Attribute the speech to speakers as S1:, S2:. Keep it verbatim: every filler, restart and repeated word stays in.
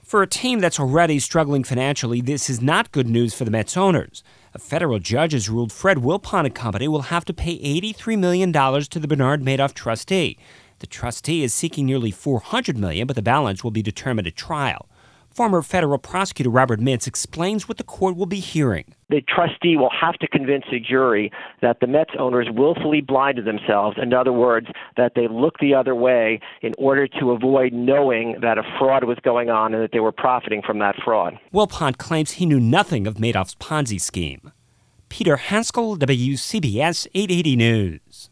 S1: For a team that's already struggling financially, this is not good news for the Mets owners. A federal judge has ruled Fred Wilpon and Company will have to pay eighty-three million dollars to the Bernard Madoff trustee. The trustee is seeking nearly four hundred million dollars, but the balance will be determined at trial. Former federal prosecutor Robert Mintz explains what the court will be hearing.
S2: The trustee will have to convince a jury that the Mets owners willfully blinded themselves. In other words, that they looked the other way in order to avoid knowing that a fraud was going on and that they were profiting from that fraud.
S1: Wilpon claims he knew nothing of Madoff's Ponzi scheme. Peter Haskell, W C B S eight eighty News.